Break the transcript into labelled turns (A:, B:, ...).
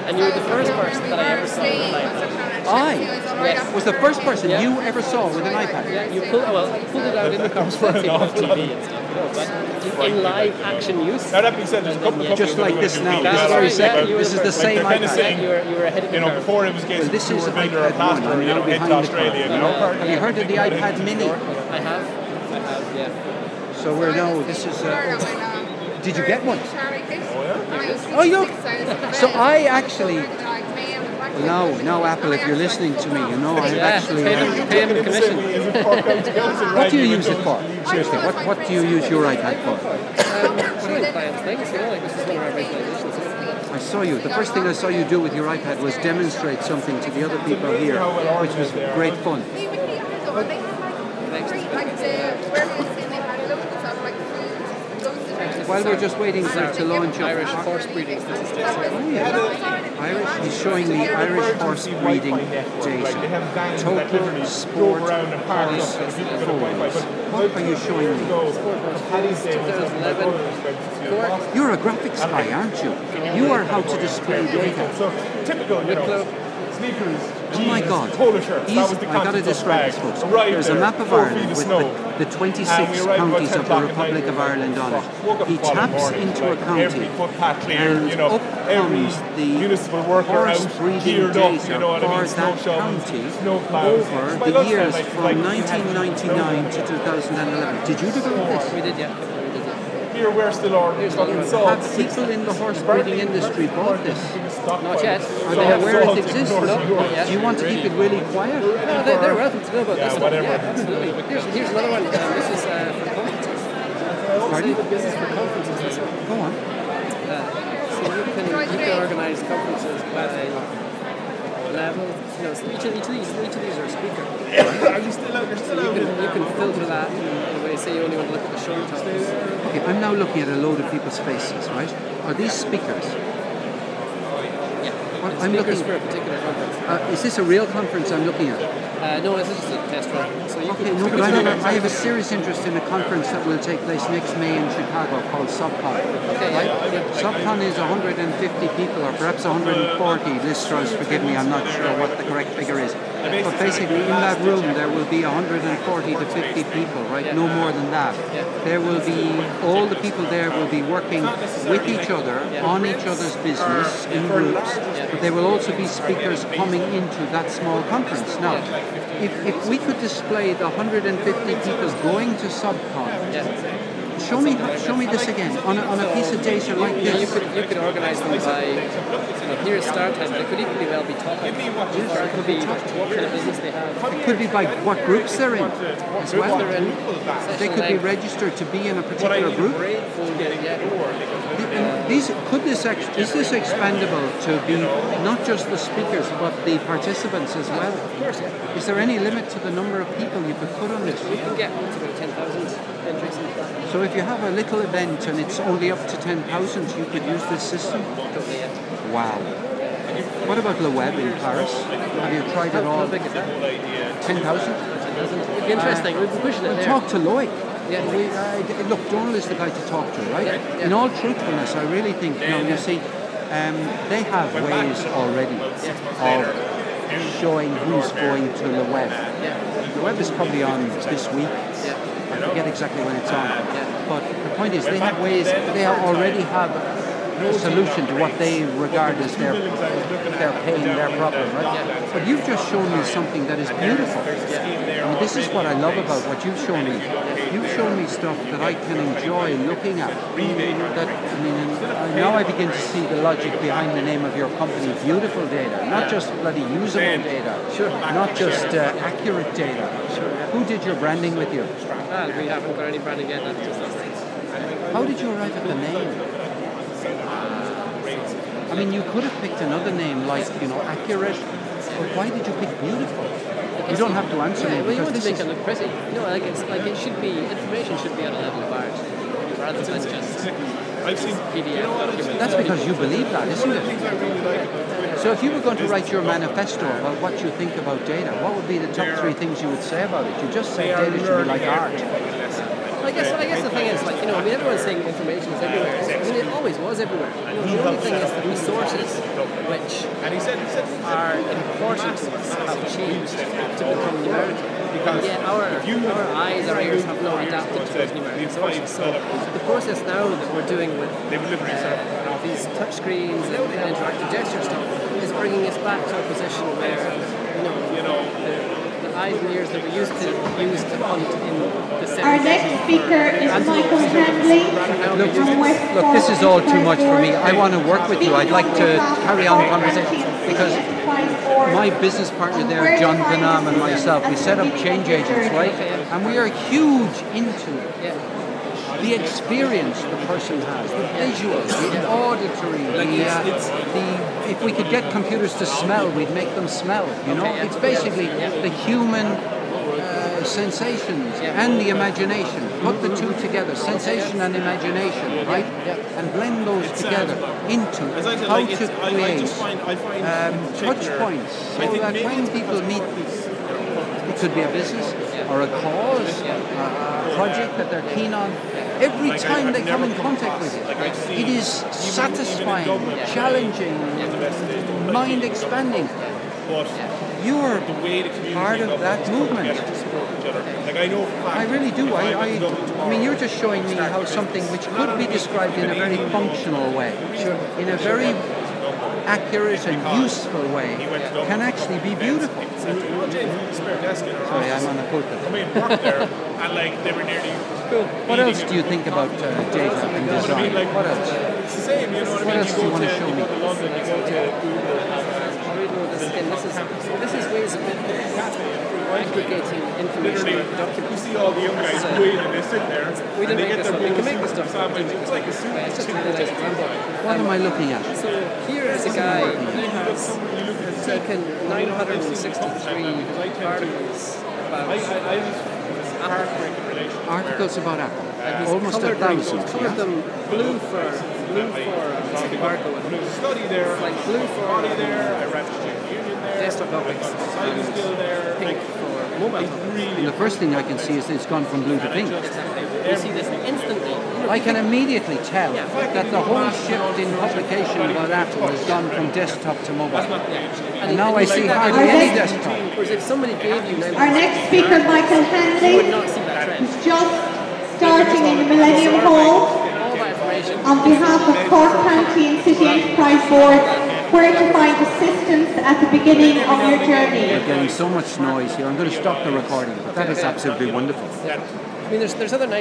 A: And you were the first person that I ever saw with an iPad.
B: I was the first person you ever saw with an iPad.
A: Yeah, you pulled it out in the conference on TV and stuff, but in live action use.
C: Now that being said, there's a couple of
B: just like this now.
A: That's
B: This very
A: right,
B: second.
A: you were
B: This is the same
C: kind of
B: iPad.
C: saying,
A: You were ahead of the curve.
C: before it was case
B: This
C: you
B: is
C: were a builder or
B: iPad 1.
C: pastor,
B: I'm
C: you
B: now
C: know, head
B: behind
C: to
B: the
C: Australia,
B: curve.
C: you know.
B: Have you heard of the iPad Mini?
A: I have, yeah.
B: So we're now. This is. Did you get one?
C: Oh,
B: Oh, you. So I actually. Now Apple, if you're listening to me, you know I've actually.
A: Pay him a commission.
B: What do you use it for? Seriously, what do you use your iPad for?
A: Showing clients things, you know, like this is one of our visualizations.
B: I saw you. The first thing I saw you do with your iPad was demonstrate something to the other people here, which was great fun. While we're just waiting for it to launch up.
A: Irish horse breeding statistics.
B: Irish, he's showing me Irish horse breeding data. Total sport horse foals. What are you showing me?
A: 2011.
B: You're a graphics guy, aren't you? You are how to display data.
C: So typical, you know, sneakers,
B: Oh my God!
C: polo shirts. That was the
B: I got to
C: concept of
B: describe
C: bag.
B: this, folks.
C: Right
B: There's a
C: there,
B: map of
C: 4 feet
B: Ireland
C: of
B: with
C: snow.
B: the 26
C: And we arrived about
B: counties
C: 10
B: of the
C: o'clock at
B: Republic
C: night.
B: of Ireland on
C: Woke
B: it.
C: up
B: He
C: the following
B: taps
C: morning,
B: into a
C: like,
B: county,
C: every footpath clear,
B: and
C: you know,
B: up
C: every
B: comes the
C: municipal worker
B: horse
C: out,
B: breeding
C: geared
B: data
C: up, you know what I mean,
B: for
C: snow
B: that
C: shovels,
B: county
C: snow plows.
B: over
C: By
B: the
C: lunchtime,
B: years
C: like,
B: from
C: like
B: 1999 to 2011. Did you develop this?
A: We did, yeah.
C: Here we're still ordering fucking salt.
B: Have people in the horse breeding industry bought this?
A: Not yet.
B: Are they aware it exists? Do you want to keep it really quiet?
A: No, they're welcome to know about this.
C: whatever.
A: Yeah, absolutely. But here's another one. This is for conferences.
B: Pardon?
A: This is for conferences. This one.
B: Go on.
A: So you can organise conferences by level. You know, so each of these are a speaker.
C: Are you still out? You're still out.
A: You can filter that in a way. Say you only want to look at the short topics.
B: Okay, I'm now looking at a load of people's faces, right? Are these speakers?
A: Yeah.
B: I'm
A: Speakers
B: looking.
A: for a particular conference.
B: Is this a real conference I'm looking at?
A: No, this is just a test run. So you
B: Okay,
A: can,
B: no, but I have a serious interest in a conference that will take place next May in Chicago called SubCon.
A: Okay,
B: Right?
A: yeah.
B: SubCon is 150 people, or perhaps 140. Listeners, forgive me, I'm not sure what the correct figure is. But basically, in that room, there will be 140 to 50 people, right? No more than that. There will be, all the people there will be working with each other, on each other's business, in groups, but there will also be speakers coming into that small conference. Now, if we could display the 150 people going to SubCon, show me this again on a piece of data like
A: Yeah,
B: this.
A: you could organise them by, here's start time. They could equally well be topic. Or it could be what kind of business they have.
B: It could be by what groups they're in as well.
A: They're in.
B: They could be registered to be in a particular group. Is this expandable to be not just the speakers but the participants as well?
A: Of course, yeah.
B: Is there any limit to the number of people you could put on this?
A: You can get up to about 10,000 entries into that.
B: So if you have a little event and it's only up to 10,000, you could use this system?
A: Totally, yeah.
B: Wow. What about Le Web in Paris? Have you tried it all?
A: How big is that?
B: 10,000?
A: It'd be interesting. We've been pushing it there.
B: Talk to Loic.
A: Yeah.
B: Look, Donald is the guy to talk to, right?
A: Yeah.
B: In all truthfulness, I really think, you see, they have ways already of showing who's going to Le Web.
A: Yeah.
B: The Web is probably on this week.
A: Yeah.
B: I forget exactly when it's on.
A: Yeah.
B: But the point is, they have ways, they already have a solution to what they regard as their pain, their problem, right? But you've just shown me something that is beautiful. I mean, this is what I love about what you've shown me. You've shown me stuff that I can enjoy looking at. Now I begin to see the logic behind the name of your company. Beautiful data, not just bloody usable data, not just accurate data. Who did your branding with you?
A: Well, we haven't got any branding yet. That's just us.
B: How did you arrive at the name? I mean, you could have picked another name like, Accurate, but why did you pick Beautiful? You don't have to answer me.
A: Well, you want to make it look pretty. It should be, information should be at a level of art, rather than just PDF documents.
B: That's because you believe that, isn't it? So if you were going to write your manifesto about what you think about data, what would be the top 3 things you would say about it? You just say data should be like art.
A: I guess the thing is, like, I mean, everyone's saying information is everywhere. I mean, it always was everywhere. The only thing is the resources which are important to us have changed to become numerical. And yet our eyes, our ears have not adapted to those numerical resources. So the process now that we're doing with these touch screens and interactive gesture stuff is bringing us back to a position where the eyes and ears that we used to hunt in the 70s.
D: Our next speaker is Michael Handley from West
B: Look, this is all too much for me. I want to work with you. I'd like to carry on the conversation because my business partner there, John Benham, and myself, we set up Change Agents, right? And we are huge into the experience the person has, the visual, the auditory, if we could get computers to smell, we'd make them smell, It's basically the human sensations and the imagination. Put the two together, sensation and imagination, right? And blend those together into how to create touch points so that when people meet, it could be a business or a cause, a project that they're keen on. Every time they come in contact with it, it is satisfying, challenging, mind-expanding. You're part of that movement. I really do. I mean, you're just showing me how something which could be described in a very functional way, in a very accurate and useful way, can actually be beautiful. Sorry, I'm on a pulpit. Cool. What else do you think about data and design? What else?
C: It's the same,
B: What else do you want to show me?
A: This is ways of aggregating information about documents.
C: You see all the young guys waiting, they sit there.
A: We didn't make this stuff. We can make this stuff.
C: It's like a super.
A: It's just a really nice example.
B: What am I looking at?
A: So here is a guy who has taken 963 articles about
B: Articles about Apple.
A: and he's
B: Almost
A: colored
B: 1,000.
A: colored them blue for Barco,
C: Study there,
A: like blue for
C: body there, I read Student Union there,
A: desktop topics,
C: Cyber Skill there,
A: pink for mobile topics.
B: And the first thing I can see is that it's gone from blue to pink.
A: You see this instantly.
B: I can immediately tell that the whole shift in publication about Apple has gone from desktop to mobile. And now I see hardly any desktop.
A: Whereas if somebody gave you
D: Our next speaker, Michael
A: you would
D: Handley,
A: not see that trend.
D: is just starting in the Millennium Hall.
A: All that information.
D: On behalf of Cork County and City Enterprise Board, where to find assistance at the beginning of your journey.
B: We're getting so much noise here. I'm going to stop the recording, but that is absolutely wonderful.
A: I mean, there's other nice